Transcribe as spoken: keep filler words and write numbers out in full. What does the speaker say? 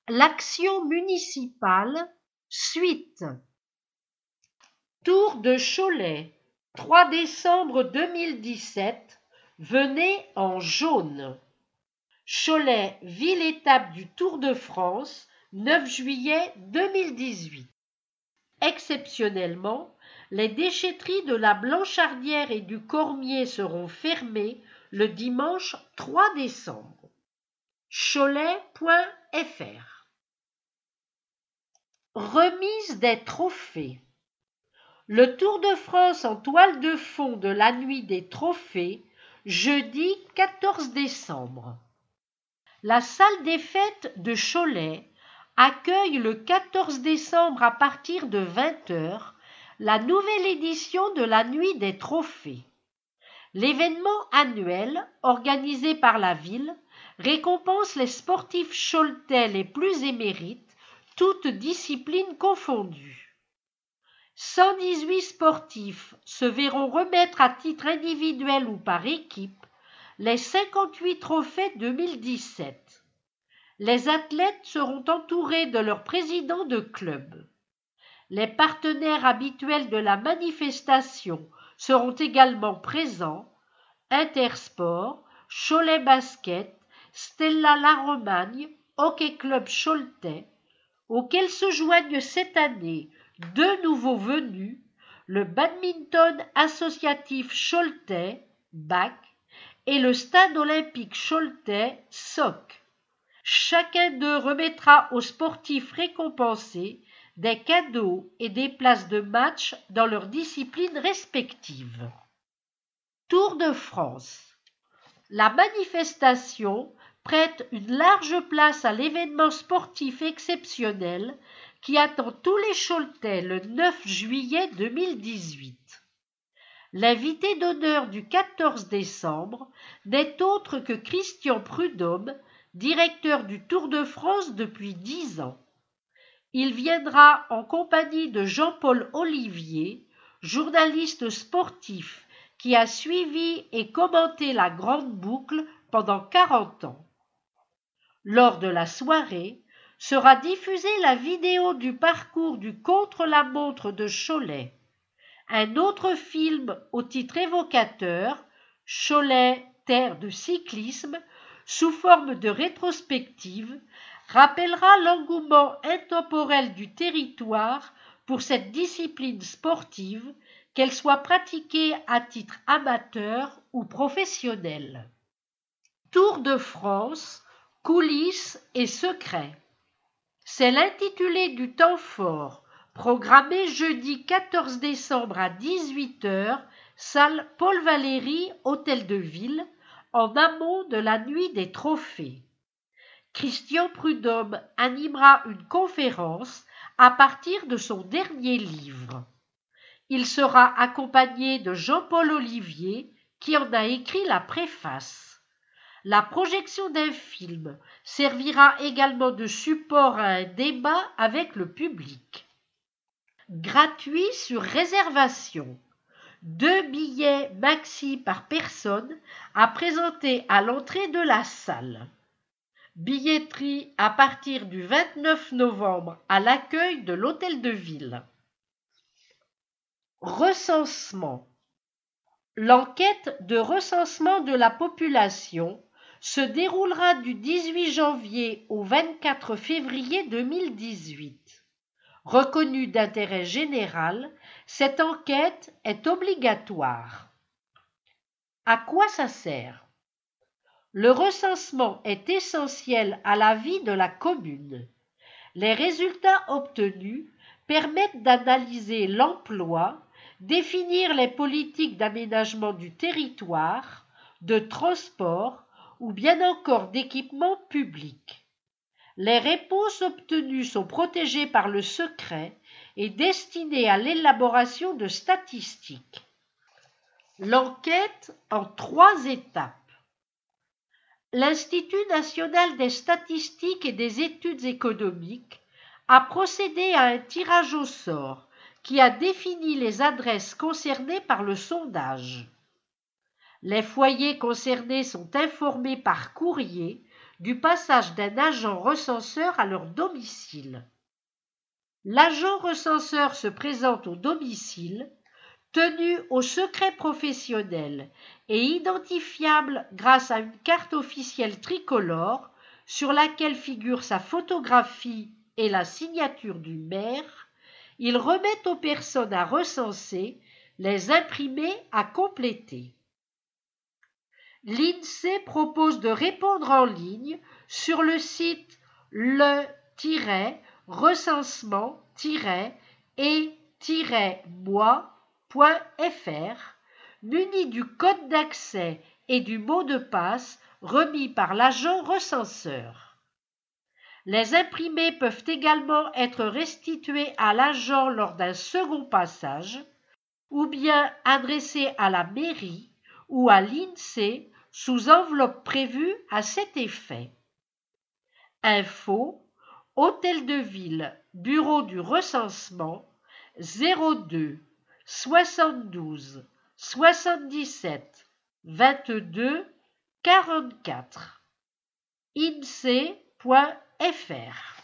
L'action municipale, suite. Tour de Cholet, trois décembre deux mille dix-sept, venez en jaune. Cholet, ville-étape du Tour de France, neuf juillet deux mille dix-huit. Exceptionnellement, les déchetteries de la Blanchardière et du Cormier seront fermées le dimanche trois décembre. cholet point f r. Remise des trophées. Le Tour de France en toile de fond de la nuit des trophées, jeudi quatorze décembre. La salle des fêtes de Cholet accueille le quatorze décembre à partir de vingt heures la nouvelle édition de la nuit des trophées. L'événement annuel, organisé par la ville, récompense les sportifs choletais les plus émérites, toutes disciplines confondues. cent dix-huit sportifs se verront remettre à titre individuel ou par équipe les cinquante-huit trophées deux mille dix-sept. Les athlètes seront entourés de leurs présidents de club. Les partenaires habituels de la manifestation seront également présents: Intersport, Cholet Basket, Stella La Romagne, Hockey Club Choletais, auxquels se joignent cette année deux nouveaux venus, le Badminton Associatif Choletais, B A C, et le Stade Olympique Choletais, S O C. Chacun d'eux remettra aux sportifs récompensés des cadeaux et des places de match dans leurs disciplines respectives. Tour de France. La manifestation prête une large place à l'événement sportif exceptionnel qui attend tous les Choletais le neuf juillet deux mille dix-huit. L'invité d'honneur du quatorze décembre n'est autre que Christian Prudhomme, directeur du Tour de France depuis dix ans. Il viendra en compagnie de Jean-Paul Olivier, journaliste sportif qui a suivi et commenté la Grande Boucle pendant quarante ans. Lors de la soirée, sera diffusée la vidéo du parcours du contre-la-montre de Cholet. Un autre film au titre évocateur, Cholet, terre de cyclisme, sous forme de rétrospective, rappellera l'engouement intemporel du territoire pour cette discipline sportive, qu'elle soit pratiquée à titre amateur ou professionnel. Tour de France, coulisses et secrets. C'est l'intitulé du temps fort, programmé jeudi quatorze décembre à dix-huit heures, salle Paul Valéry, Hôtel de Ville, en amont de la nuit des trophées. Christian Prudhomme animera une conférence à partir de son dernier livre. Il sera accompagné de Jean-Paul Olivier, qui en a écrit la préface. La projection d'un film servira également de support à un débat avec le public. Gratuit sur réservation. Deux billets maxi par personne à présenter à l'entrée de la salle. Billetterie à partir du vingt-neuf novembre à l'accueil de l'Hôtel de Ville. Recensement. L'enquête de recensement de la population se déroulera du dix-huit janvier au vingt-quatre février deux mille dix-huit. Reconnue d'intérêt général, cette enquête est obligatoire. À quoi ça sert? Le recensement est essentiel à la vie de la commune. Les résultats obtenus permettent d'analyser l'emploi, définir les politiques d'aménagement du territoire, de transport ou bien encore d'équipement public. Les réponses obtenues sont protégées par le secret et destinées à l'élaboration de statistiques. L'enquête en trois étapes. L'Institut national des statistiques et des études économiques a procédé à un tirage au sort qui a défini les adresses concernées par le sondage. Les foyers concernés sont informés par courrier du passage d'un agent recenseur à leur domicile. L'agent recenseur se présente au domicile, tenu au secret professionnel et identifiable grâce à une carte officielle tricolore sur laquelle figure sa photographie et la signature du maire. Il remet aux personnes à recenser les imprimés à compléter. L'INSEE propose de répondre en ligne sur le site le-recensement-et-moi point f r, muni du code d'accès et du mot de passe remis par l'agent recenseur. Les imprimés peuvent également être restitués à l'agent lors d'un second passage, ou bien adressés à la mairie ou à l'INSEE sous enveloppe prévue à cet effet. Info, Hôtel de Ville, Bureau du recensement, zéro deux soixante-douze soixante-dix-sept vingt-deux quarante-quatre, insee point f r.